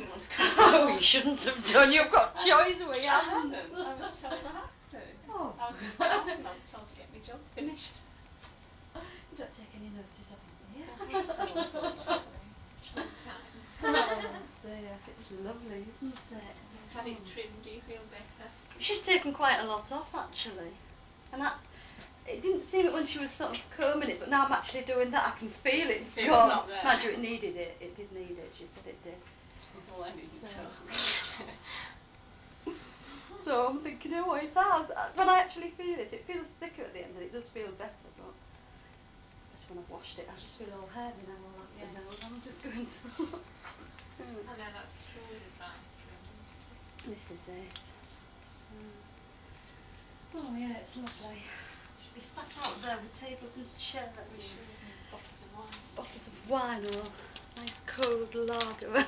didn't want to come. Oh, you shouldn't have done. You've got choice we haven't. I was told I had to. Oh. I was going to go off and I was told to get my job finished. You don't take any notice of him, do you? I hate it all, unfortunately. Sometimes. Oh dear, it's lovely, isn't it? You've had it trimmed, do you feel better? She's taken quite a lot off actually. And that, it didn't seem it when she was sort of combing it, but now I'm actually doing that, I can feel it. It's Feel gone. not there. Mind you, it needed it. It did need it. She said it did. Well, I needed So. So I'm thinking, oh, it has. When I actually feel it feels thicker at the end, and it does feel better. But when I've washed it, I just feel all hairy now, all afternoon. I'm just going to. I know that's true with a dry trim. This is it. Oh yeah, it's lovely. Should be sat out there with tables and chairs. We should have bottles of wine. Bottles of wine or nice cold lager.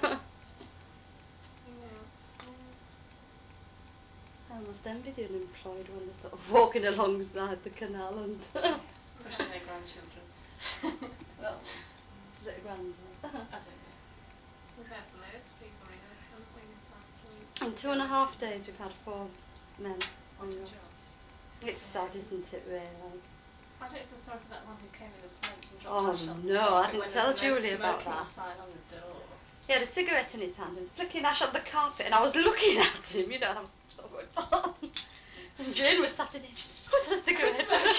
I almost envy the unemployed when they're sort of walking alongside the canal and pushing their grandchildren. Well, is it a grandson? I don't know. We've had loads of people ring us, haven't we, this last week? In 2.5 days we've had 4 men. Wanting jobs. It's sad, isn't it, really? I don't feel sorry for that one who came in and smoked and dropped Oh ash on the no, carpet I didn't when tell there was Julie no about smoking that. sign on the door. He had a cigarette in his hand and flicking ash on the carpet, and I was looking at him, you know, and I was sort of going, oh. And Jane was sat in it, who's had a cigarette? You can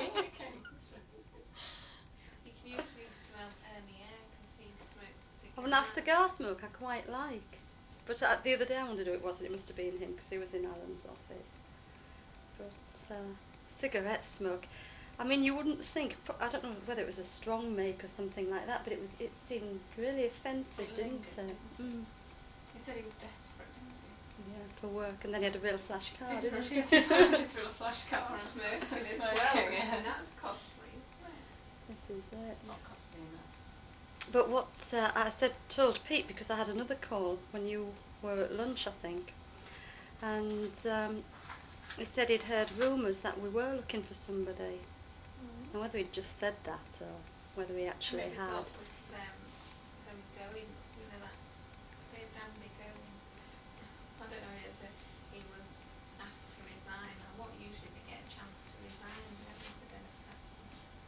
usually smell the air because he smokes a cigarette. Oh, now cigar smoke I quite like. But the other day I wondered who it was, and it must have been him because he was in Alan's office. But cigarette smoke, I mean, you wouldn't think, I don't know whether it was a strong make or something like that, but it seemed really offensive, didn't it? He said he was desperate, didn't he? Yeah, for work, and then he had a real flash card, didn't he? His real flash card. Smoking as well, yeah. and that's costly, isn't it? This is it. Not costly enough. But what I told Pete, because I had another call when you were at lunch, I think, and he said he'd heard rumours that we were looking for somebody. And whether he'd just said that or whether he actually Maybe had. thought with them going, you know, that Dave Danby going. I don't know if he was asked to resign or what. Usually they get a chance to resign, don't they, if they're going to sack them.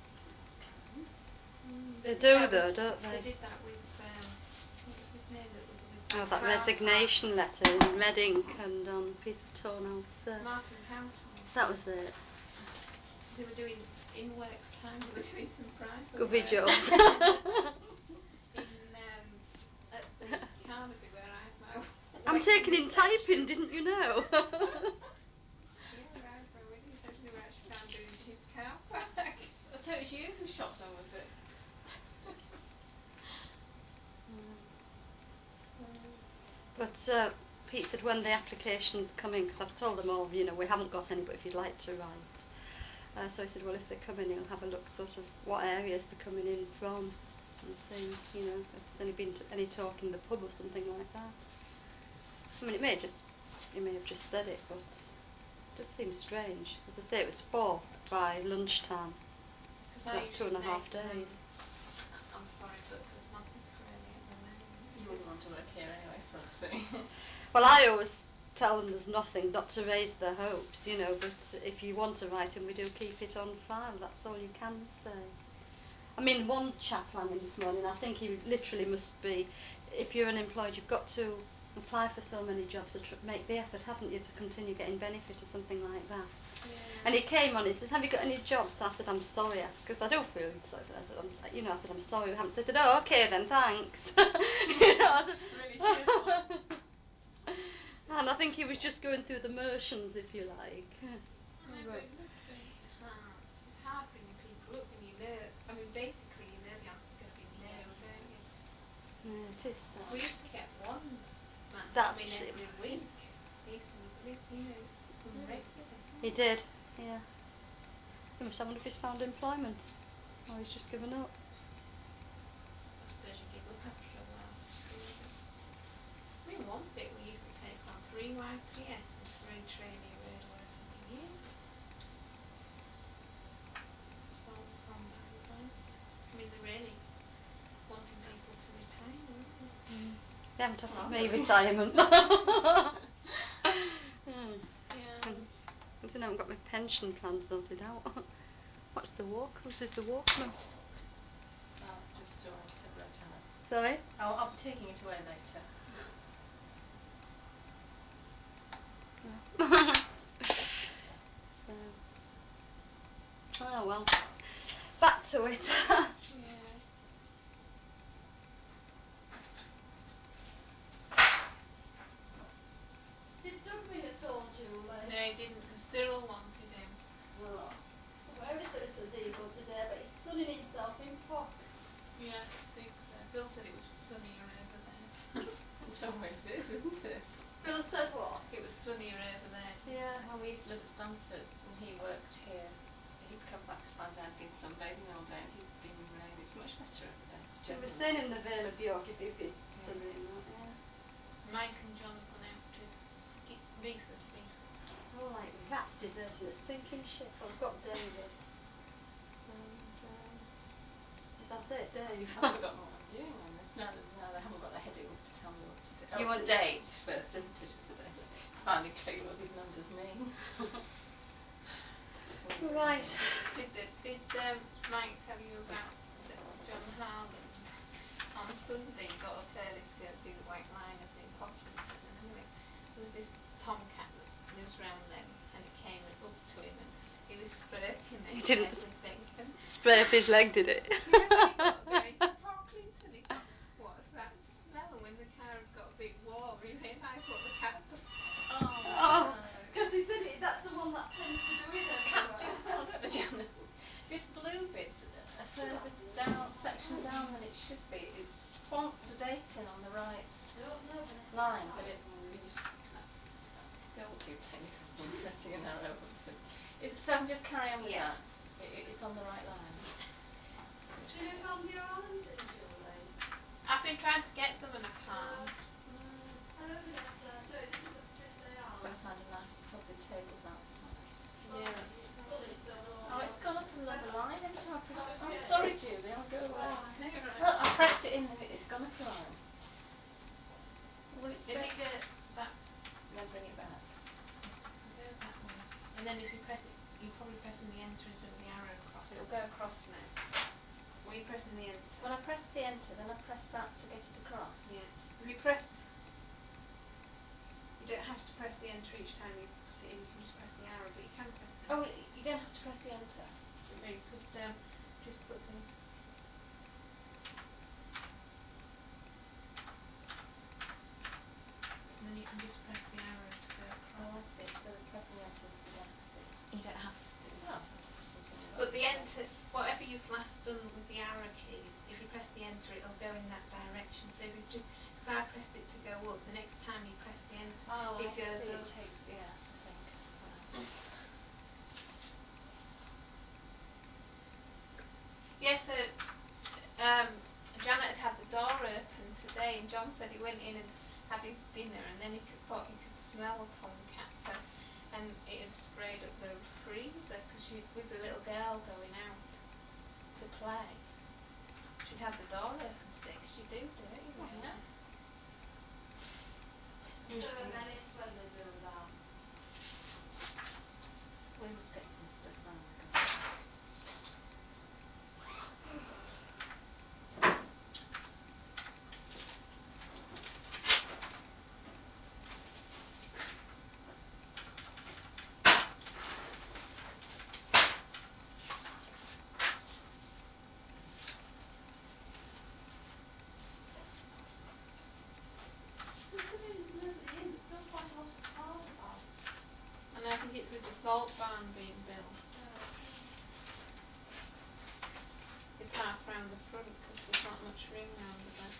They do though, don't they? They did that with what was his name that was with that resignation letter in red ink and on a piece of torn out. Martin Cowton. That was it. They were doing in works time. They were doing some private Govy work. jobs. At the Carnaby where I had my. I'm taking in typing, didn't you know? Yeah, right for a wedding reception. They were actually found doing his car park. So it was you who shot them, was it? But Pete said when the applications come in, because I've told them all, you know, we haven't got any, but if you'd like to write. So he said, well, if they come in, he'll have a look sort of what areas they're coming in from and see, you know, if there's been any talk in the pub or something like that. I mean, he may have just said it, but it does seem strange. As I say, it was 4 by lunchtime. That's 2.5 days. I'm sorry, but there's nothing really at the moment. You wouldn't want to work here anyway, sort of thing. Well, I always tell them there's nothing, not to raise their hopes, you know, but if you want to write and we do keep it on file, that's all you can say. I mean, one chap rang me this morning, I think he literally must be, if you're unemployed, you've got to apply for so many jobs, make the effort, haven't you, to continue getting benefit or something like that. Yeah. And he came on, he said, have you got any jobs? So I said, I'm sorry, because I don't feel sorry for that. I said, I'm sorry, we haven't. So he said, oh, okay then, thanks. You know, I said, really cheerful. And I think he was just going through the motions, if you like. But it must be hard. It's hard bringing people up when you know. I mean, basically, you know the answer's going to be no, don't you? Yeah, it is that. We used to get one man That come in every week. He used to, you know, come regularly. He did, yeah. He must have wondered if he's found employment. Or he's just given up. I suppose you give up after a while. I mean, one bit we used to take on 3 YTS and 3 trainee road workers a year. Salt from Bangor. I mean, they're really wanting people to retain, aren't they? They haven't offered Oh, me really? retirement. Yeah. I don't know, I haven't got my pension plan sorted out. What's the walk? What is the Walkman? I'll just store it at Road. Sorry? I'll be taking it away later. So, oh well. Back to it. Yeah. Did Doug ring at all, Julie? No, he didn't, because Cyril wanted him. Oh. Where is the little Deagle today? But he's sunning himself in Pock. Yeah, I think so. Phil said it was sunnier over there. It always is, isn't it? Phil said what? It was sunnier over there. Yeah. When we used to live at Stamford and he worked here, he'd come back to find I'd been sunbathing all day and he'd been in rain. It's much better over there. He was Generally. saying in the Vale of York if he'd be Yeah. sunning and that, yeah. Mike and John have gone out to Beeford. Oh, like rats deserting a sinking ship. I've got David. And that's it, Dave. I've forgotten what I'm doing on this. Now they haven't got their headings to tell me what to do. You Oh, want- it's the date first, isn't it? It's the date. It's finally clear what these numbers mean. Right. Did Mike tell you about John Harland? On Sunday he got up early to go and do the White Liners in Pocklington, and anyway, there was this tomcat that lives round them, and it came up to him and he was stroking it He and didn't everything, and spray up his leg, did it? yeah, when he got going to Pocklington he thought, what's that smell? And when the car had got a bit warm he realised what the cat had done. Oh, because he said that's the one that tends to do it Cats do everywhere. smell, don't they, Janice? This blue bit, a further down section down than it should be, it's dating on the right line, but it's Go. too technical and pressing an arrow button. So I can just carry on with Yeah. that. It's on the right line. Do you know if Andy Ireland's in, Julie? I've been trying to get them and I can't. Hello, Vanessa. No, this is the fifth day out. I've got to find a nice lovely tables outside. Yeah, that's Funny, so Oh, it's gone up another line every time I press it. I'm Okay. sorry, Julie, I'll go away. Oh, I know, right. Oh, I pressed it in and it's gone up a line. Well, it's If you go that, and then bring it back. go that way, and then if you press it, you're probably pressing the enter instead of the arrow across. It'll go across now. Were you pressing the enter? When I press the enter, then I press back to get it across. Yeah. If you press, you don't have to press the enter each time you put it in. You can just press the arrow, but you can press the. Oh, you don't have to press the enter. No, you could just put the. And then you can just press the arrow to go Oh, I across. see. So pressing the enter means you don't have to. You don't have to do Oh, that. I'll press it anyway. But the enter, whatever you've last done with the arrow keys, if you press the enter, it'll go in that direction. So if you just, because I pressed it to go up, the next time you press the enter, Oh, it I goes see. up. It takes, yes, I think. Right. Yes, so Janet had the door open today, and John said he went in and had his dinner, and then he thought he could smell tomcat, and it had sprayed up the freezer because she, with the little girl going out to play, she'd had the door open today because you do it, you Oh, really? yeah. So then it's when they do that. We must get some stuff round the garden. Considering there's nobody in, there's still quite a lot of cars about. And I think it's with the salt barn being built. They park round the front because there's not much room round the back.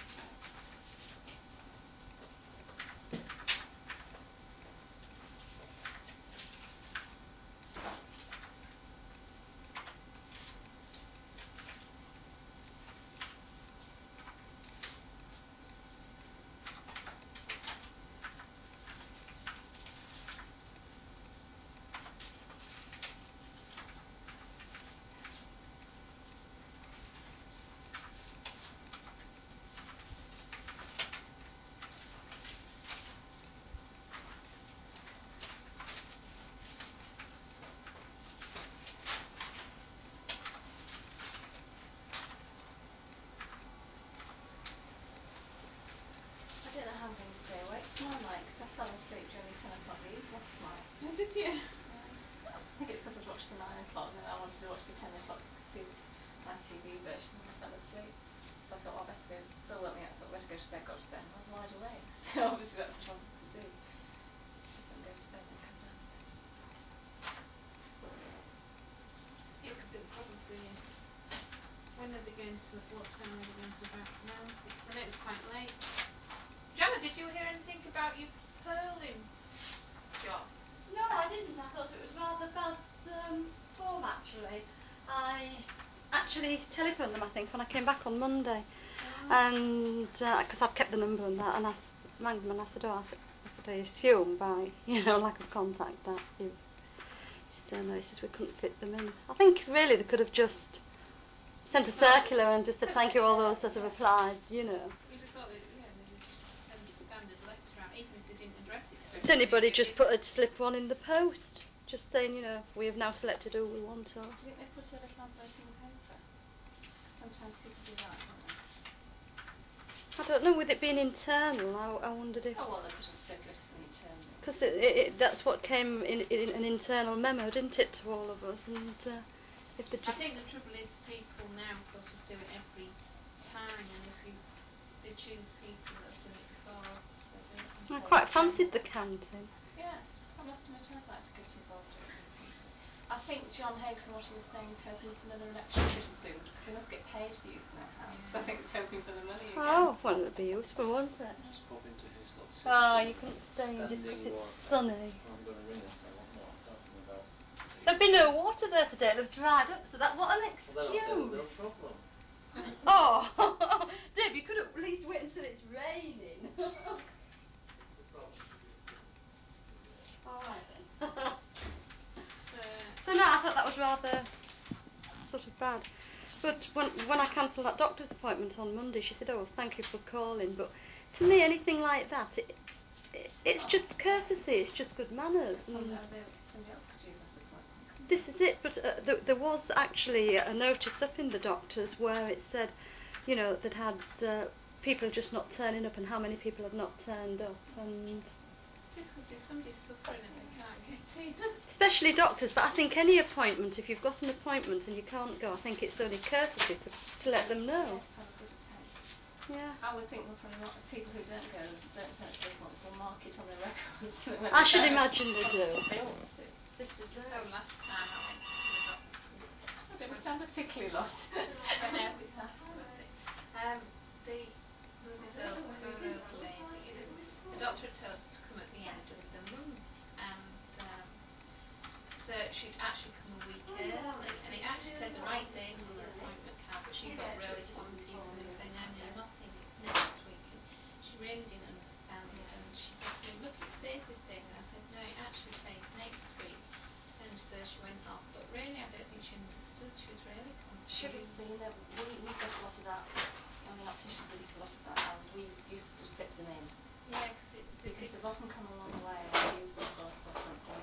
conversation and I fell asleep. So I thought, well, I better go. Phil woke me up. I thought, I better go to bed. Got to bed and I was wide awake. So obviously that's what I wanted to do. Shut up and go to bed and come downstairs. Yeah, because it probably. When are they going to? What time are they going to announce it? Because I know it was quite late. Gemma, did you hear anything about your purling job? No, I didn't. I thought it was rather bad form, actually. I actually telephoned them, I think, when I came back on Monday. And, because I've kept the number and that, and I rang them and I said, I assume by, lack of contact that you... She said, no, he says we couldn't fit them in. I think, really, they could have just sent a circular and just said thank you all those that have applied, You'd have thought that, they would just send a standard letter out, even if they didn't address it to Does anybody just put a slip one in the post? Just saying, we have now selected who we want to. Do you think they put a little advert in the paper? Sometimes people do that, don't they? I don't know, with it being internal, I wondered if... Oh, well, they could have circulated something internally. Because that's what came in an internal memo, didn't it, to all of us? And if they just... I think the trouble is people now sort of do it every time, and if they choose people that have done it before, so they... I quite fancied the canteen. Yes, I must admit I'd like to get involved in something. I think John Hay, from what he was saying, is hoping for another election pretty soon, because they must get paid for using their house. Yeah. So I think it's hoping for the money again. Oh, well, it would be useful, wouldn't it? Just pop into his office. Oh, you couldn't stay in just because it's sunny. Well, I'm going to ring and say, what more? Talking about... There'd be no water there today, they've dried up, so what an excuse. Well, then I'll say there's no problem. Oh, Dave, you could at least wait until it's raining. The problem is Alright then. So, So no, I thought that was rather sort of bad. But when I cancelled that doctor's appointment on Monday, she said, oh, thank you for calling. But to me, anything like that, it's just courtesy, it's just good manners. Somebody else could use that appointment. This is it, but there was actually a notice up in the doctors where it said, that had people just not turning up and how many people had not turned up. And just because if somebody's suffering and they can't get in. especially doctors, but I think any appointment, if you've got an appointment and you can't go, I think it's only courtesy to let them know. Yes, have a good attempt. Yeah. I would think we'll probably people who don't go, don't turn up for appointments, will mark it on their records. I should imagine they do. They ought to. This is it. Oh, last time I went to the doctor. I don't sound a sickly lot. But no, it's afterwards. There was this poor old lady, and the doctor had told us to come at the end of the month, and so she'd actually come a week early, and it actually said the right date on her appointment card, but she got really confused, and they were saying, no, nothing, it's next week, and she really didn't understand, and she said to me, look, it says this thing, and I said, no, it actually says next week, and so she went off, but really I don't think she understood, she was really confused. Should have seen it. We've got a lot of that. I mean, opticians, we get a lot of that, and we used to fit them in. Yeah, because they've often come a long way and used a bus or something.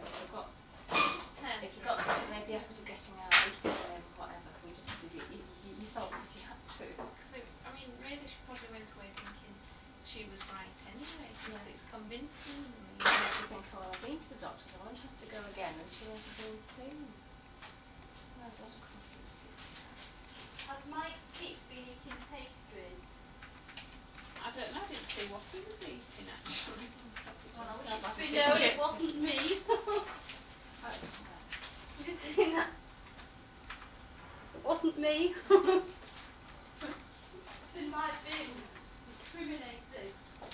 If you've got maybe effort of getting out, we'd fit them in, whatever. We just did it. You felt as if you had to. Because really, she probably went away thinking she was right anyway. Because it's convincing them. You actually think, oh, well, I've been to the doctors, I won't have to go again, and she won't have been seen. No, there's a lot of confused people. Has Mike Keith been eating pastries? I don't know, I didn't see what he was eating actually. No, it wasn't me. Have you seen that? It wasn't me. It's in my bin. Incriminated.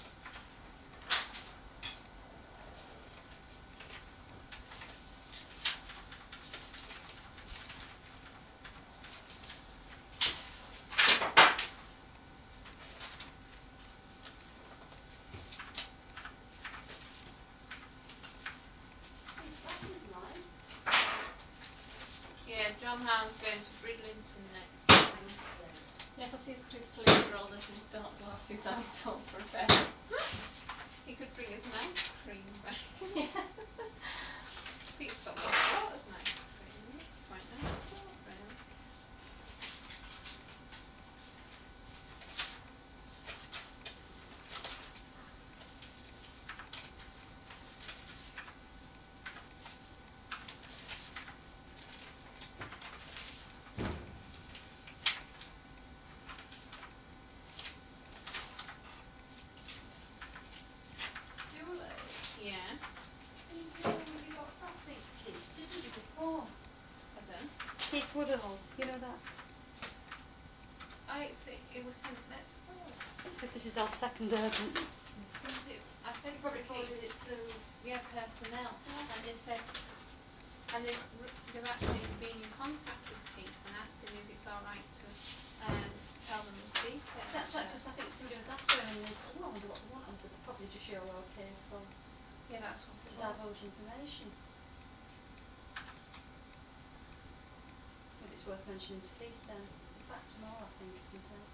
Yeah, John Howard's going to Bridlington next, I think. Yes, I see he's put his sleeves rolled up and his dark glasses on. He's all prepared. He could bring us an ice cream back. Yeah. I think Scotland brought us an ice cream. It's quite nice stuff, really. Woodall, you know that? It was sent, let's forward. So this is our second urgent. I said You probably to forwarded Keith, it to... yeah, personnel, and they said, and they've actually been in contact with Keith and asked him if it's alright to tell them his details. That's right, because I think somebody was after him and they said, oh, I wonder what they want. And I said, probably just you're okay for Yeah, that's what to it was. divulge information. Maybe it's worth mentioning to Keith then. It's back tomorrow, I think, isn't it?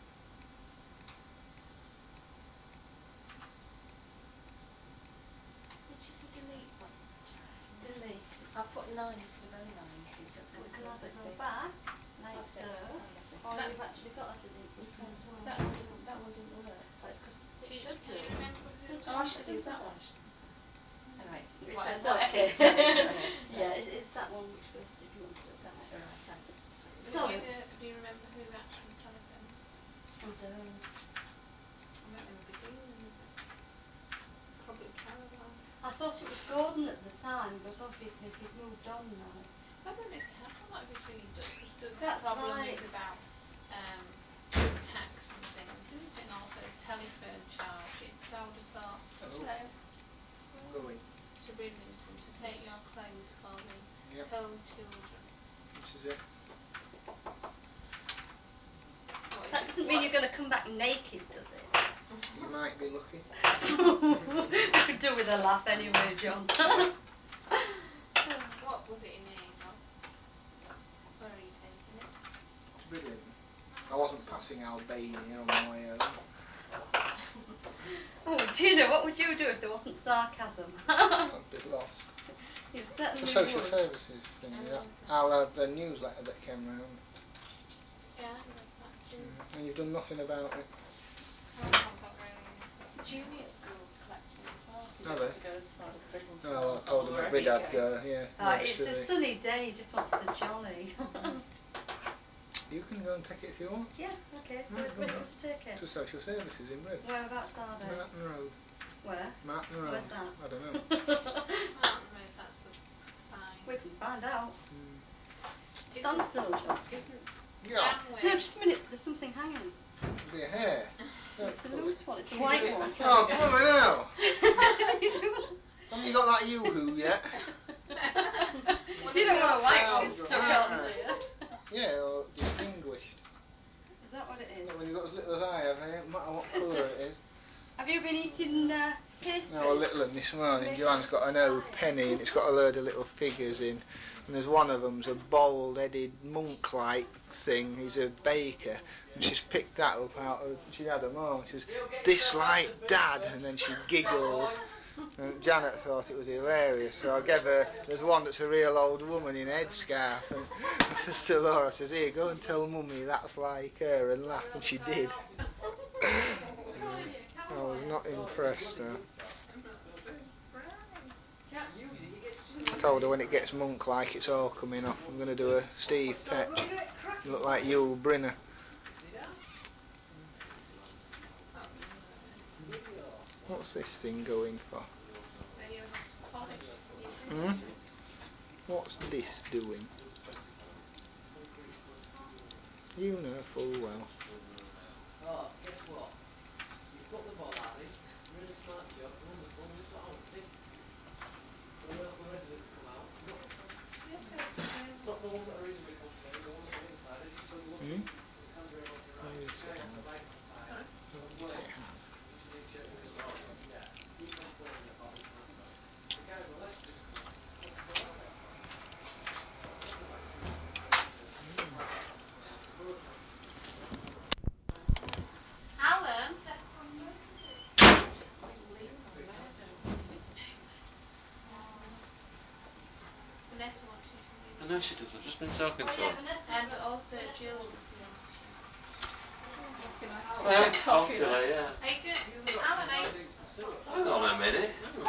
Which is the delete button? Delete. I've put 9 instead of 09, you see, so it's And we can got either go lovely. back, like That's it. so, Oh, lovely. or That- you've actually got a delete button as well. That one didn't work. That's because It Can should do. you remember who? oh, I should use that one. Anyway, It whatever, says okay. Yeah, it's that one which goes if you want to look at it. Alright, thanks. So, Do you remember who actually telephoned? I don't. I bet they would be dealing with it. Probably Caroline. I thought it was Gordon at the time, but obviously he's moved on now. I don't know if it has. I might be ringing Doug because Doug's That's problem right. is about tax and things, isn't it? And also his telephone charges. So I would have thought Hello. I'm going. to Bridlington to take your clothes for the Yep. co-children. This is it. What is That it? doesn't mean you're going to come back naked, does it? You might be lucky. You could do with a laugh anyway, John. What was it in name of? Where are you taking it? To Bridlington. I wasn't passing Albania on my way home. Oh, do you know, what would you do if there wasn't sarcasm? I'd be lost. You The certainly social would. services thing. Oh, I'll have the newsletter that came round. Yeah, I read that too. And you've done nothing about it. I haven't got really anything. Junior school's collecting as well. You Oh, don't really? have to go as far as Bridlington Oh, or I told him that wherever we'd you had, go. It's a sunny day, he just wants the jolly. You can go and take it if you want. Yeah, okay. Right, Where do you go on. want to take it? To social services in Brid. Whereabouts are they? Martin Road. Where? Martin Road. Where's that? I don't know. Martin Road, that's just fine. We can find out. Isn't- Stand still, John. Isn't Yeah. No, Janway? just a minute. There's something hanging. It'll be a hair. It's a loose one. It's a white one. Oh, come on now. You do- Haven't you got that yoo-hoo yet? You don't want a white Oh, one God. stuck on, do you? Yeah, or distinguished. Is that what it is? Not when you've got as little as I have, eh? No matter what colour it is. Have you been eating pastry? No, a little one this morning. Make Joanne's it got an old fire. penny and it's got a load of little figures in. And there's one of them's a bald-headed monk-like thing. He's a baker. And she's picked that up out of... She had them on. She says, "This like Dad." And then she giggles. And Janet thought it was hilarious. So I gave her... There's one that's a real old woman in a headscarf. And I says to Laura, I says, "Here, go and tell Mummy that's like her," and laugh. And she did. I was not impressed though. I told her when it gets monk-like it's all coming off. I'm going to do a Steve Petch. Look like Yul Brynner. What's this thing going for? Then you'll have to polish your Hmm? picture. What's this doing? You know full well. Oh, guess what? He's put the ball out in. Really smart job. Wonderful. Just what I wanted. So the residents come out. You're perfect. Not the ones that are reasonably comfy, the ones on the inside, as you saw the one Hmm? on the handrail on your right. Yes, The guy it on the has. right hand side. Sorry? From Yes, Wales. it has. Just an idiot in his house. Yeah. He complained about the handrail. The guy on the left just comes and puts the right back on. So I've got the back to right back on for him. Both hands. Alan? Vanessa wants you to ring. I know she does. I've just been talking to her. And also Jill wants you. Well, popular, yeah. Are you going, Alan, Hang on a minute.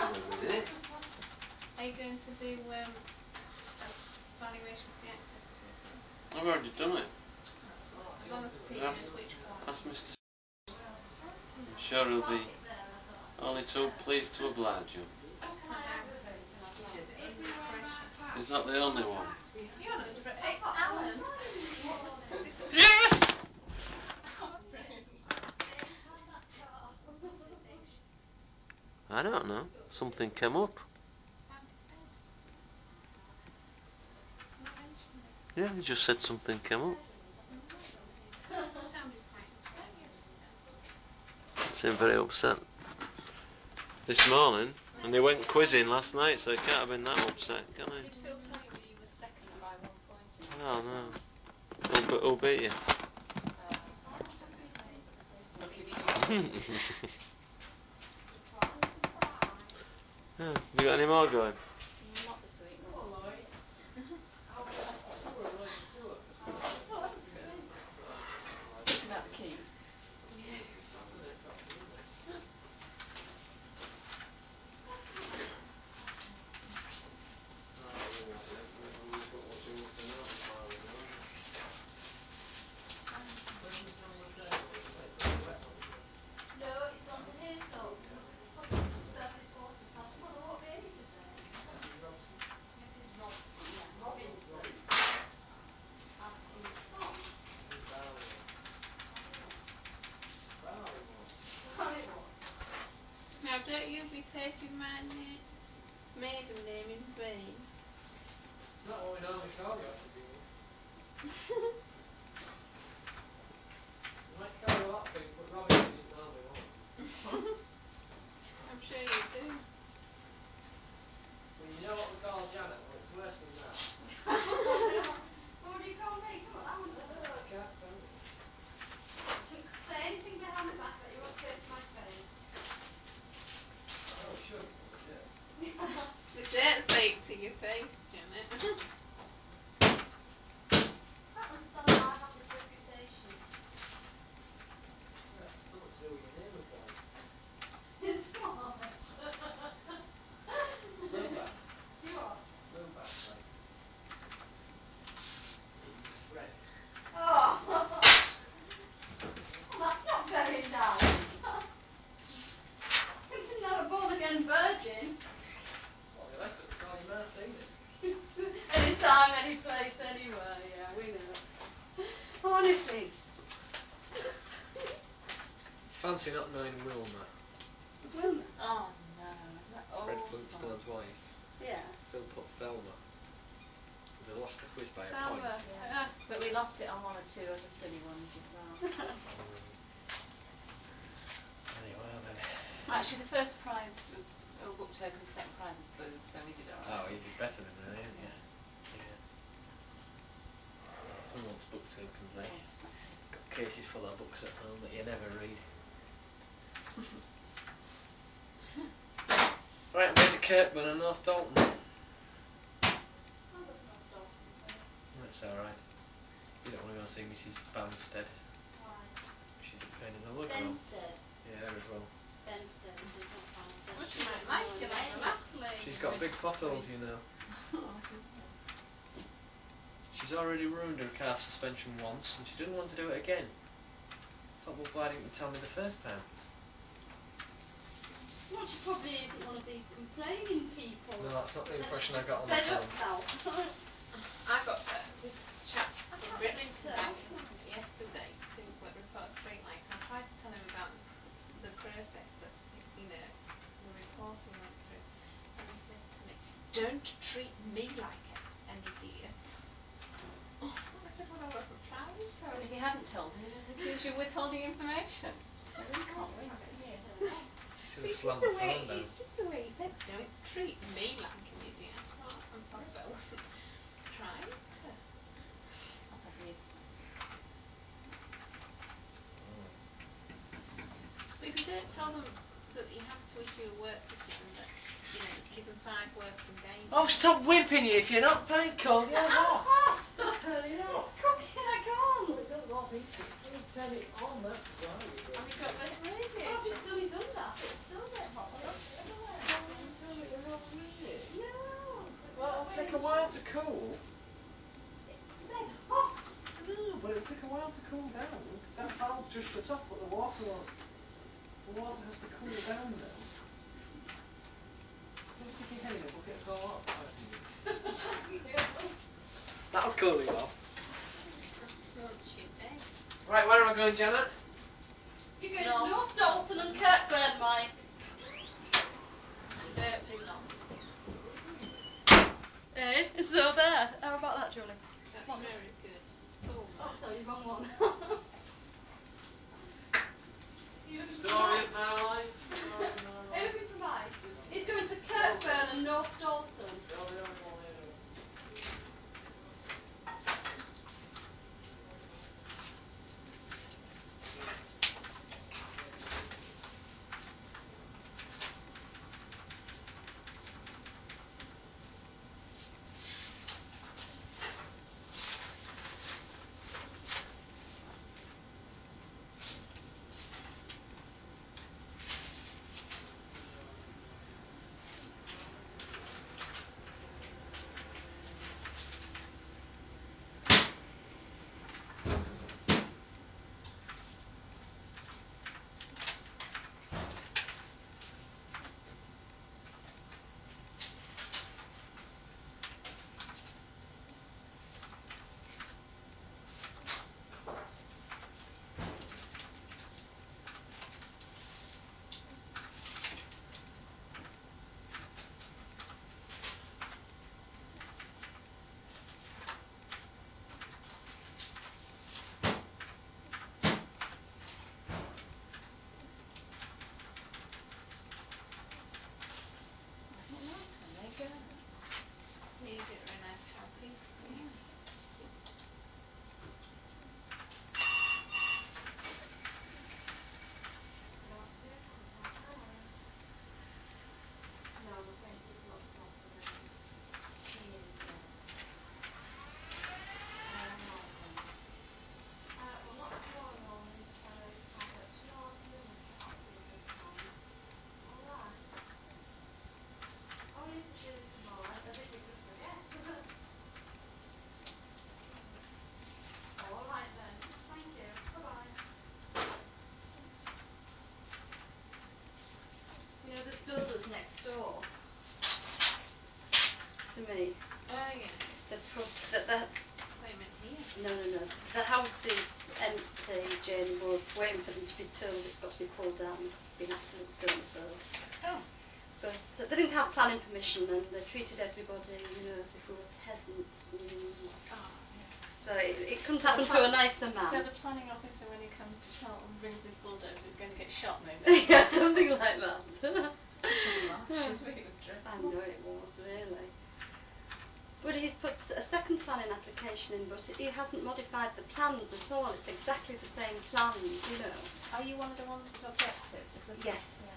are you going to do a valuation for the access business? I've already done it. That's what, as long as Pete Yeah. knows which one. Ask Mr. I'm sure he'll be only too pleased to oblige you. I doubt it. He's under pressure. Is that the only one? You're not drunk. Hey, Alan. Yes! I don't know. Something came up. Not mentioned it. Yeah, he just said something came up. Sounded quite upset yesterday. Seemed very upset this morning, and he went quizzing last night, so he can't have been that upset, can he? Did Phil tell you he was second by 1 point? Oh no. Who'll beat you? Lucky for you. Yeah. Have you got any more going? Not this week, no. Come on, Lloyd. How about the sewer, Lloyd, the sewer? Oh, that's good. Putting out the keys. Saturday, top of the list. We've got what you want to know before we go. Where's the thing on the table? It's pretty wet, not it? No, it's gone to Hazel. Probably to surface water. So I'll smother what rainy today. Mrs. Robson? Mrs. Robson, yeah. Robinson. Robinson. Robinson. Who's Barley one? Barley one. Barley what? Now, don't you be taking my maiden name in vain. It's not what we normally call you after Jean. We might call you a lot of things, but Robinson isn't normally one of them. I'm sure you do. Well, you know what we call Janet? Well, it's worse than that. What do you call me? Come on, I want to know. I can't tell you. Shouldn't say anything behind my back that you won't say to my face. No, we shouldn't, but we do. We don't say it to your face, Janet. I can't understand why I have this reputation. That's something to do with your name recording. It's what? Lou Band. You what? Lou Band likes it. You just read it. Oh. Well, that's not very nice. Thinking I'm a born again virgin. Well, the rest of us call you Martina. Anytime, any place, anywhere, yeah, we know. Honestly. Fancy not knowing Wilma. Wilma? Oh no, isn't that Fred awful? Flintstone's wife. Yeah. Phil put Thelma. They lost the quiz by a point. Thelma. Yeah. But we lost it on 1 or 2 other silly ones as well. Anyway, then. Actually, the first prize was book tokens, second prize was booze, so we did alright. Oh, you did better than me, didn't you? Yeah. Yeah. Who wants book tokens, eh? Exactly. Got cases full of books at home that you never read. Right, I'm going to Kirkman and North Dalton. I'll go to North Dalton first. That's alright. You don't want to go and see Mrs. Banstead. Why? She's a pain in the lug. Benstead. Yeah, her as well. Benstead, it is not Banstead. Well, she She's might got like no you like the name. last lady. She's got big potholes, you know. She's already ruined her car suspension once, and she didn't want to do it again. Thought, well, why didn't you tell me the first time? Well, she probably isn't one of these complaining people. No, that's not the They're impression I just got on the fed up phone. now. I got this chap I from can't Bridlington tell. rang yesterday to report street lights. I tried to tell him about the process that the reporting went through, and he said to me, "Don't treat me like an idiot." I said, "Well, I wasn't trying to." And if you hadn't told him, he'd accuse you of withholding information. You really can't win, can you? Should have slammed the phone down. It's just the way he said, "Don't treat me like an idiot." I thought, I'm sorry, but I wasn't trying to. I've had years of that. But if you don't tell them that you have to issue a work ticket and that, give them 5 working days. Oh, stop whipping you if you're not thankful. Yeah, what? What? Turn it off. It's cooking again. Well, it doesn't go off easy. Turn it on, that's why you Have you got the radiator? I've just done that, but it's still dead hot. Well, that's the other way. Tell me you're not ready. No. Well, it'll take a while to cool. It's dead hot. No, but it'll take a while to cool down. That valve's just shut off, but the water won't. The water has to cool down now. Just stick his head in a bucket of cold water for 5 minutes. That'll cool him off. Floats your bed. Right, where am I going, Janet? You're going to North Dalton and Kirkburn, Mike. Dirtbydom. Eh? It's over there. How about that, Julie? That's Come on. very good. Oh my. Oh, sorry, wrong one. You looking for Story Mike? of my life. Story of my Are you life. looking for Mike? He's going to Kirkburn and North Dalton. You're the only one here. Wasn't it nice when they go? You get very nice how peaceful. Yeah. No, I think there's lots of tea in there. Well, not tomorrow morning. It's have it tomorrow afternoon. That'll be a good time. All right. Oh yes, it is tomorrow. I think we just forget. All right then. Thank you. Bye bye. You know, there's builders next door to me. Oh yeah. That put that. Wait a minute here. No. The house is empty, Jane. We're waiting for them to be told it's got to be pulled down. It's been absolute so-and-sos. Oh. But they didn't have planning permission and they treated everybody, you know, as if we were peasants. And Ah, yes. so it couldn't happen to a nicer man. So the planning officer, when he comes to Cheltenham, brings his bulldozer, is going to get shot, maybe? Yeah, something like that. I shouldn't laugh, should we? It was dreadful. I know it was, really. But he's put a second planning application in, but he hasn't modified the plans at all. It's exactly the same plans, you know. Are you one of the ones that objected? Is this Yes. Yeah.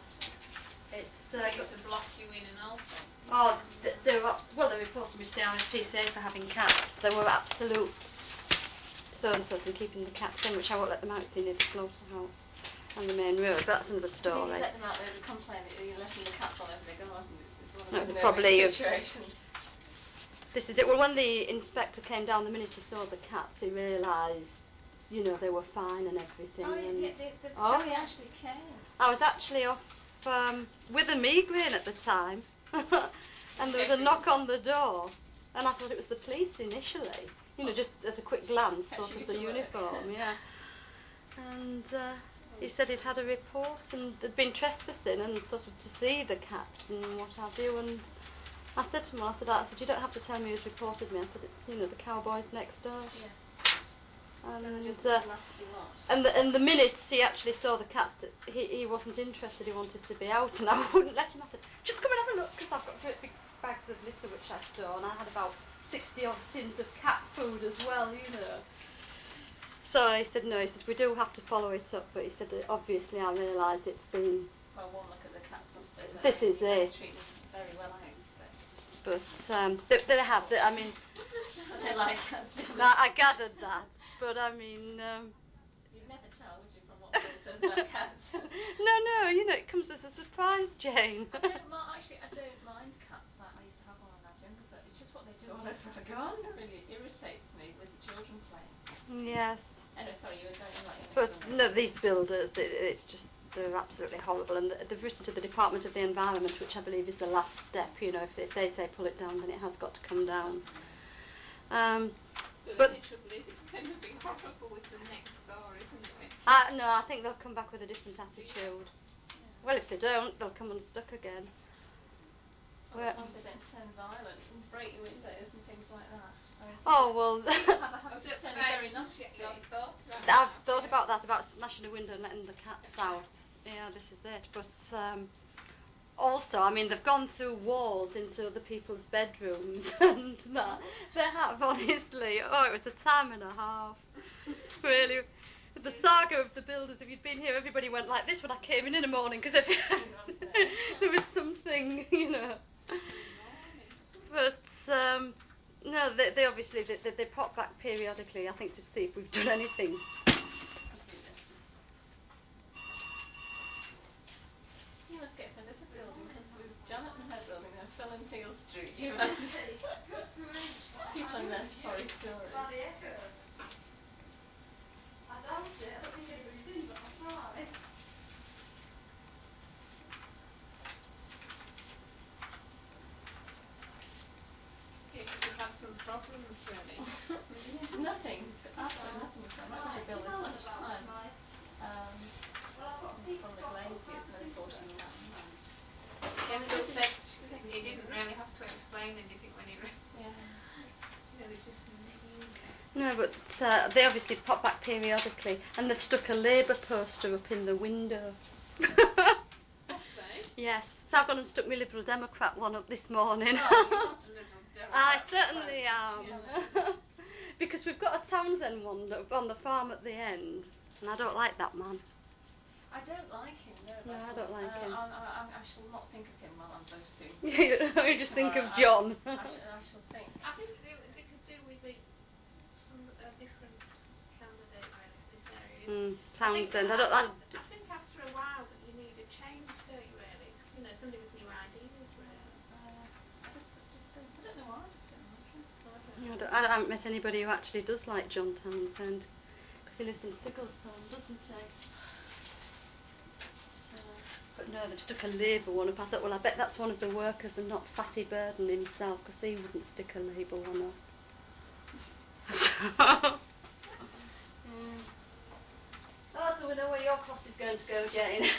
It's Used to block you in and all sorts. oh, they reported me to the RSPCA for having cats. They were absolute so-and-so from keeping the cats in, which I won't let them out see near the slaughterhouse and the main road. But that's another If story. you let them out, they would complain that you're letting the cats all over the garden. It's one of No, those probably no-win situations. This is it. Well, when the inspector came down, the minute he saw the cats, he realised, you know, they were fine and everything. Oh, and yeah, the chappie actually came. I was actually off with a migraine at the time, and there was a knock on the door, and I thought it was the police initially. You know, just at a quick glance, sort of the uniform, yeah. And he said he'd had a report and they'd been trespassing and sort of to see the cats and what have you. And I said to him, I said, you don't have to tell me who's reported me. I said, it's, you know, the cowboys next door. Yes. And So they just laughed you off. and the minute he actually saw the cats, he wasn't interested. He wanted to be out, and I wouldn't let him. I said, just come and have a look, because I've got great big bags of litter which I store, and I had about 60 odd tins of cat food as well, you know. So he said, no, he says, we do have to follow it up, but he said, obviously I realise it's been... Well, one look at the cats must say that. This is it. Treat them very well, I expect. But they have, I mean... They like cats. I gathered that, but I mean... You'd never tell, would you, from what someone says about cats? No, you know, it comes as a surprise, Jane. I don't mind cats. I used to have one when I was younger, but it's just what they do all over our garden that really irritates me with the children playing. Yes. Anyway, sorry, you were going on about your next But door no, neighbour. these builders, it's just they're absolutely horrible, and they've written to the Department of the Environment, which I believe is the last step. You know, if they say pull it down, then it has got to come down. But the trouble is, it's going to be horrible with the next door, isn't it? No, I think they'll come back with a different attitude. Yeah. Well, if they don't, they'll come unstuck again. Well, as long as they don't turn violent and break your windows and things like that. So Oh, well, have a habit of turning very nasty. I've thought about that, about smashing a window and letting the cats out. Yeah, this is it. But also, I mean, they've gone through walls into other people's bedrooms and that. They have, honestly. Oh, it was a time and a half. Really. The saga of the builders, if you'd been here, everybody went like this when I came in the morning, because there was something, you know. But, no, they obviously, they pop back periodically, I think, to see if we've done anything. You must get fed up of building, because with Janet and her building and Phil and Teal Street, you must. People and their sorry stories. By the echoes. I doubt it. I don't think anybody's in, but I'll try. Yeah, because you've had some problems, really. Nothing. Absolutely nothing. So I'm not going to bill this much time. From the glaziers where they bought in the land. Yeah, Phil said he didn't really have to explain anything when he read. Yeah. You know, they just knew. No, but they obviously pop back periodically, and they've stuck a Labour poster up in the window. Have they? Yes. So I've gone and stuck my Liberal Democrat one up this morning. Oh, you're not a Liberal Democrat. I certainly am. Because we've got a Townsend one on the farm at the end, and I don't like that man. I don't like him, no. No, I don't like him. I shall not think of him while I'm voting. You just think of John. I shall think. I think they could do with a different candidate really for this area. Townsend. I think after a while that you need a change, don't you really? You know, somebody with new ideas really. I don't know why, I just don't like him. I haven't met anybody who actually does like John Townsend, because he lives in Stigglesthorne, doesn't he? But no, they've stuck a Labour one up. I thought, well, I bet that's one of the workers and not Fatty Burden himself, because he wouldn't stick a Labour one up. Oh, so we know where your cost is going to go, Jane.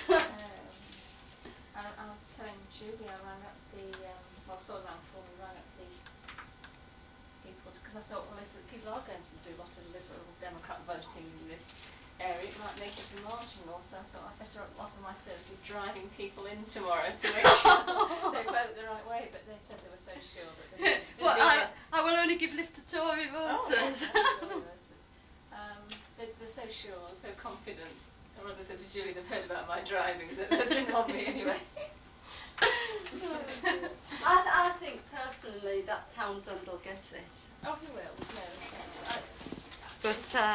I was telling Julie, I rang up the, Phil rang for me, rang up the people, because I thought, well, if people are going to do a lot of Liberal Democrat voting in this area, it might make it a marginal, so I thought I'd better offer my services driving people in tomorrow to make sure they vote the right way, but they said they were so sure that they didn't Well, need it. I will only give lift to Tory voters. Oh, yes, Tory voters. They're so sure, so confident. Or as I said to Julie, they've heard about my driving, that didn't want me anyway. I think personally that Townsend will get it. Oh, he will. No. But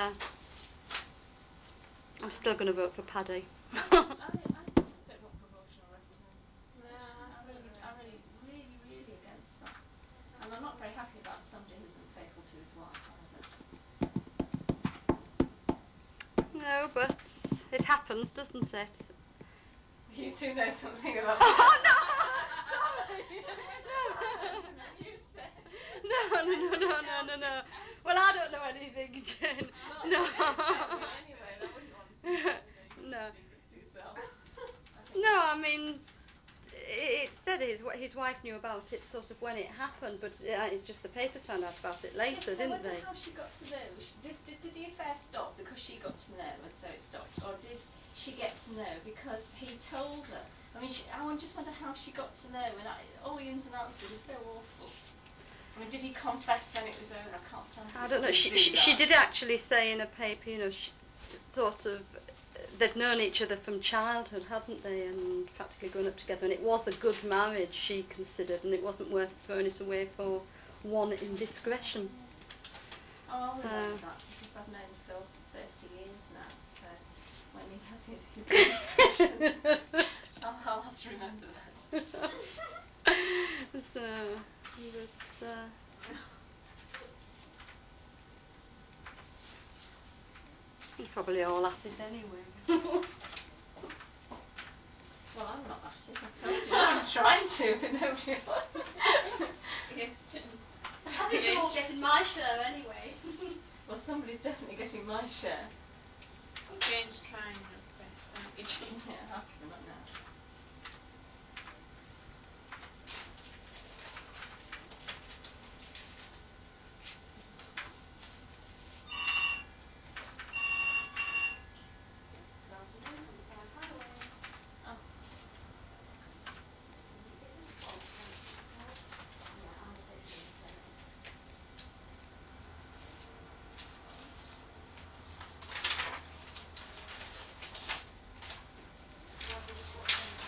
I'm still going to vote for Paddy. I just don't want proportional representation. No, I'm really against that. And I'm not very happy about somebody who isn't faithful to his wife either. No, but it happens, doesn't it? You two know something about Oh, no! Sorry! No. Well, I don't know anything, Jen. No. Anyway, and I wouldn't want to No. secrets to yourself. No, I mean, it said his wife knew about it sort of when it happened, but it's just the papers found out about it later, yes, didn't they? I wonder how she got to know. Did the affair stop because she got to know and so it stopped? Or did she get to know because he told her? I mean, I just wonder how she got to know, and all the ins and outs are so awful. I mean, did he confess when it was over? I can't stand it. I don't know. She did actually say in a paper, you know, sort of, they'd known each other from childhood, hadn't they, and practically grown up together, and it was a good marriage, she considered, and it wasn't worth throwing it away for one indiscretion. Oh, I'll remember that, because I've known Phil for 30 years now, so when he has his indiscretion, I'll have to remember that. You're probably all asses anyway. Well, I'm not at it, I told you. I'm trying to, but nobody will. Yes, I think you're all getting my share anyway. Well, somebody's definitely getting my share. Jane's trying her best, aren't you, Jane? Yeah, I'll give them up now. Good afternoon, Huntside Highway. Oh. Is this Paul Spencer's call? Yeah, I'll take the details. Well, what's going to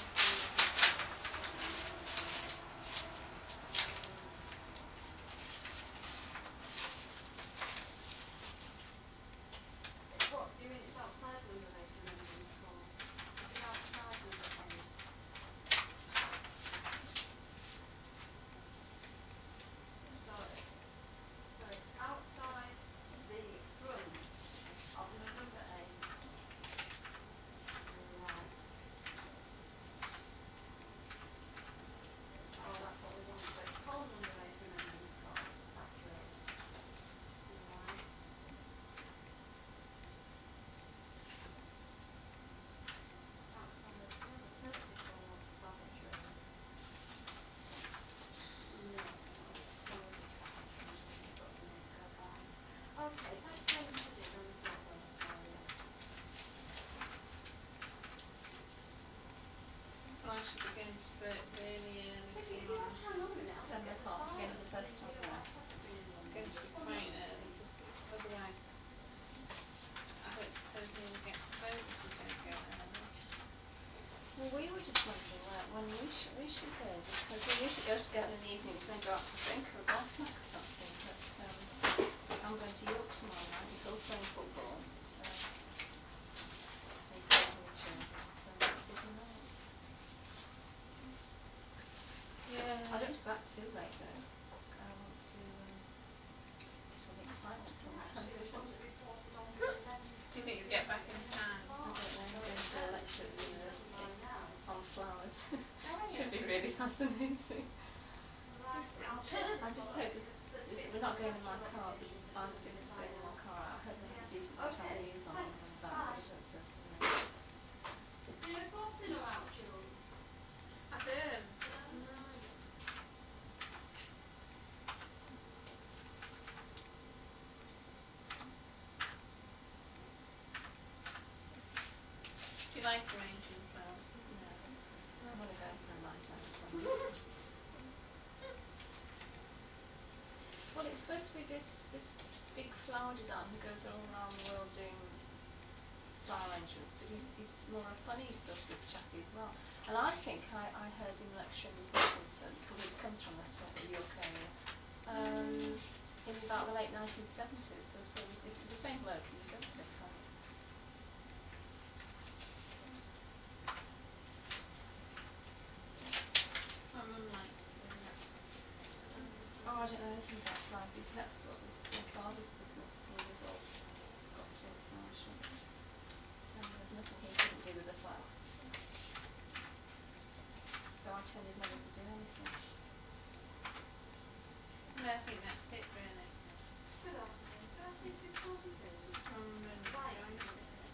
What, do you mean it's outside number 8, Remembrance Hall? Is it outside number 8? Sorry. So it's outside the front of number 8. Right. Oh, that's what we want. So it's call number 8, Remembrance Call. That's great. Right. Outside, no, there's nobody called lavatory. No, it's closed cafeteria. You've got to need to go back. Okay, thanks very much indeed. I'll report those for you. Well, I should be going to bed really early If you tomorrow. want to hang on a minute, I'll 7 just get the o'clock, file again up for the for first you. time, All yeah. right, possibly in one Going to minute. be Just one quite moment, early please. because otherwise I don't suppose Neil will get home if we don't go early. Well, we were just wondering when we should go, because we usually go together in the evenings and then go out for a drink or a bar snack or something, but I'm going to York tomorrow night and Phil's playing football, so he's taking the children, so it's a busy night. Yeah. I don't want to go out too late though. I want to get all the excitement on the television. Reported on the 11th. Do you think you'll get back in time? I don't know, I'm going to a lecture at the university on flowers. Are you? Should be really fascinating. Right, I'll I just hope that we're not going in my car, because there's 5 or 6 of us going in my car. I hope they have the decency to have the news on when we're back, but I don't suppose they will. Do you both know out, Jules? I don't. No. No. Do you like arranging flowers? No. I want to go for a night out somewhere. Well, it's supposed to be this big flower designer who goes all around the world doing flower arrangements, but he's more a funny sort of chappy as well. And I think I heard him lecture in Washington, because he comes from that York area, in about the late 1970s. So it's probably the same bloke, and he's ever so funny. My mum likes to. Oh, I don't know anything about flowers. You see, that's sort of my father's business. He was all Scotfield flower shops. So there's nothing he couldn't do with a flower. So I tended never to do anything. No, I think that's it really. Good afternoon. Can I speak to you, Claudia, please? I'm really enjoying it.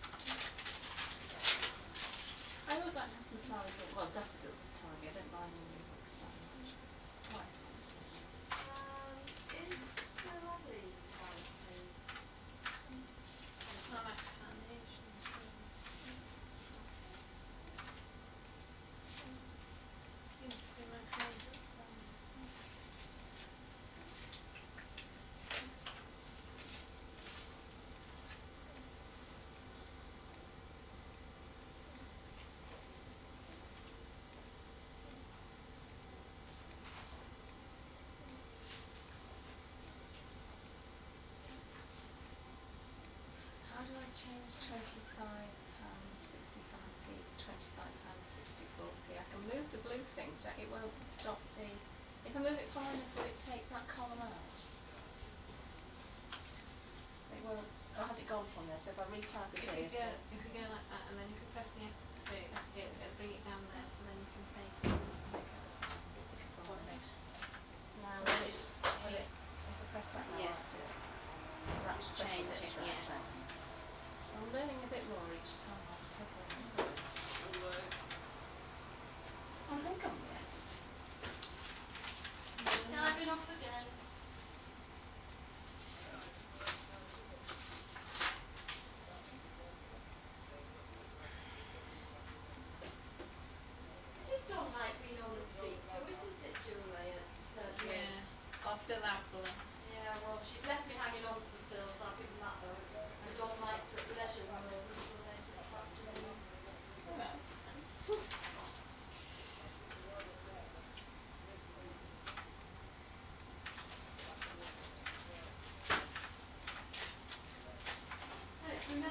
I always like to have some flowers in. Well, daffodils is tiny. I don't mind them when they look that much. White flowers are nice. Is there lovely flowers, please? I like carnations really. Seems to be my favourite flower. How do I change £25.65p to £25.64p? I can move the blue thing, but it won't stop the... If I move it far enough, will it take that column out? It won't... Or has it gone from there? So if I retype it If in... you go like that, and then if you press the F2, it'll bring it down there.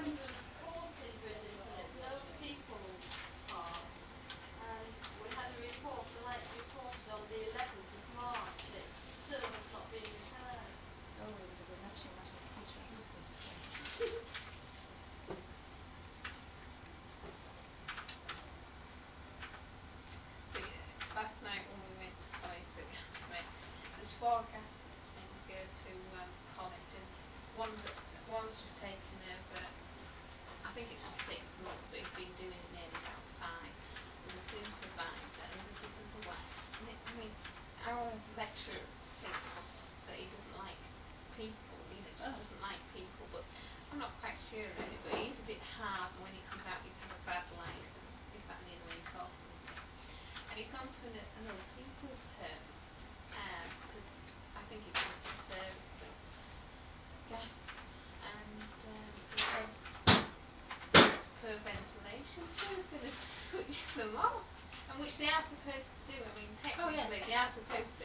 members supporting Bridlington. It's an old people park. And we had a report, the Lights reported on the 11th of March. It still has not been repaired. Oh, we would have been mentioning that in the future, hadn't we, suppose? Last night when we went to polish the gas main, there's 4 gas mains go to Connacht, and one's just taken over. I think it's for 6 months, but he's been doing it nearly about 5. There's a supervisor, and there's this other one. And our lecturer thinks that he doesn't like people, just doesn't like people. But I'm not quite sure really. But he's a bit hard, and when he comes out, he's had a bad life, and this, that, and the other when he's talking with me. And he's gone to an old people's home. I think it's just to service the gas, and he said it's poor ventilation, so he's going to switch them off, and which they are supposed to do. I mean, technically they are supposed to.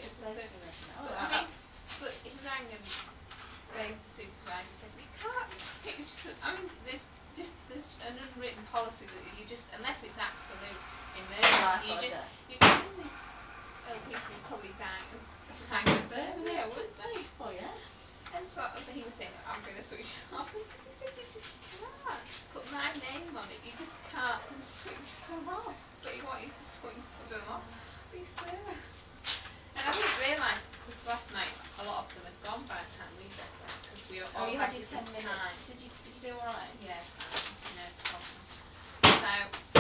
But he rang and begged the supervisor, said you can't switch them. I mean, there's an unwritten policy that you just, unless it's absolute emergency, you can only. Oh, people would probably die of hypothermia, wouldn't they? Oh yes. And sort of, he was saying, I'm going to switch it off. And he said, you just can't put my name on it. You just can't switch them off. But he wanted to switch them off. He said. And I didn't realise, because last night a lot of them had gone by the time we got there, because we all you had your 10 different minutes. times. Did you do alright? Yeah, fine. No problem. So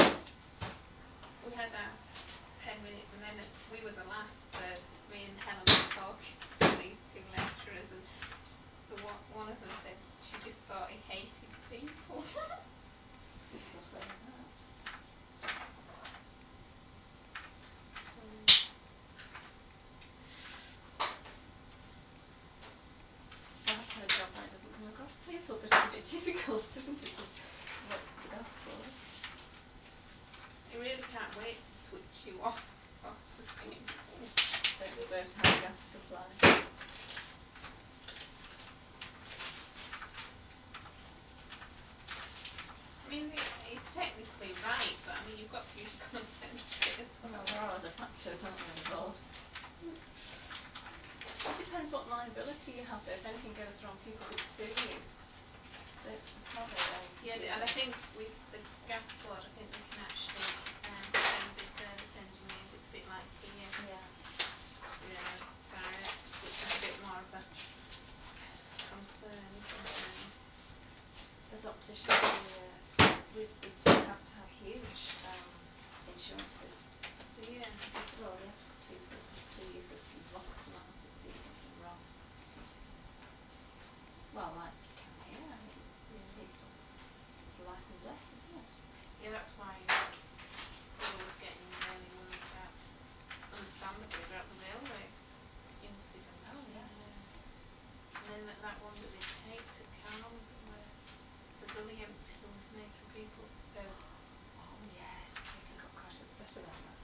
we had our 10 minutes, and then we were the last. Me and Helen were talking to these 2 lecturers, and one of them said she just thought he hated people. People saying that. That's her job, that doesn't come across people, but it's a bit difficult, isn't it, to what's the gospel? You really can't wait to switch you off, sort of thing. Don't deserve to have a gas supply. I mean, it's technically right, but I mean, you've got to use your common sense as well. Well, there are other factors, aren't there, involved? It depends what liability you have, though. If anything goes wrong, people would sue you. Can't they? Yeah, and I think with the gas board, I think they can actually sue the service engineers. It's a bit like here. Yeah. Really, direct, which is a bit more of a concern, isn't it, really? As opticians, we have to have huge insurances. Do you? Well, yes, because people could sue you if you've lost a mouth if you do something wrong. Well, like you can here, I mean, people, it's life and death, isn't it? Yeah, that's why Phil was getting really worried about, understandably, about the railway incident. Oh, yes. And then that one that they taped at Carmarthen where the gully emptied and was making people go. Oh, yes, yes, I got quite upset about that.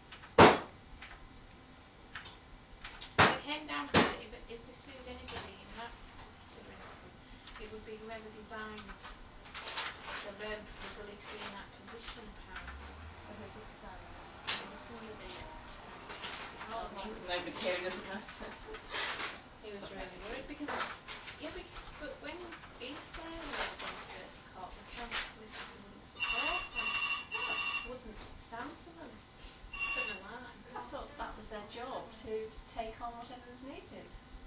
They came down to that if they sued anybody in that particular instance, it would be whoever designed the gully to be in that position, apparently. So who did design that? It was somebody at County Hall. As long as nobody here, it doesn't matter. He was really worried because but when East Area were going to go to court, the county solicitor wouldn't support them. Wouldn't stand for them. Don't know why. I thought that was their job, to take on whatever was needed.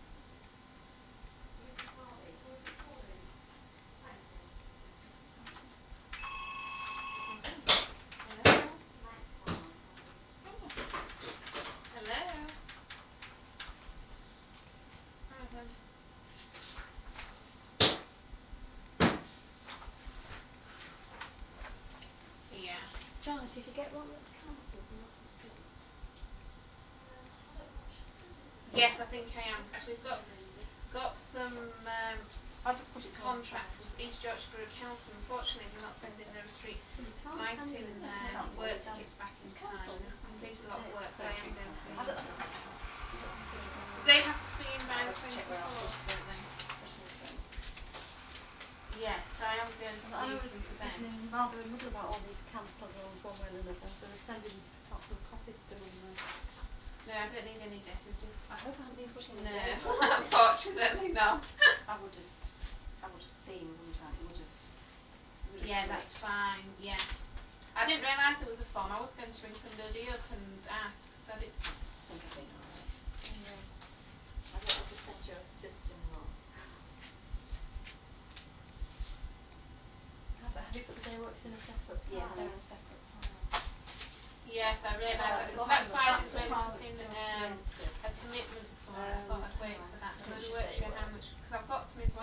Hello? Hello? Hi then. Yeah. Janet, if you get one that's cancelled, you might have to get. Yes, I think I am, because we've got some I'll just put it to one side. contractors. East Yorkshire Borough Council, unfortunately, they're not sending their street Well, you can't, can lighting you? work tickets back in It's time. cancelled. They've completed a lot of work, so I am going to I email don't them know. now. You don't want to stick it in. They have to be in by I'll the have to check where I'll 24th, put it. don't they? Put in the thing. Yes, I am going to I use was them for them. getting rather a muddle about all these cancelled ones one way and another. They were sending lots of copies to me. No, I don't need any decorative. I hope I haven't been putting a No, date on it. unfortunately not. I would have seen, wouldn't I? It would have Yeah, that's clicked. fine. Yeah. I didn't realise there was a form. I was going to ring somebody up and ask. So I didn't. I think I've been alright. Yeah. I don't want to send your sister-in-law. Have you put the day works in a separate Yeah, file? they're in a separate file. Yes, I realised Well, that. the bottom That's of why I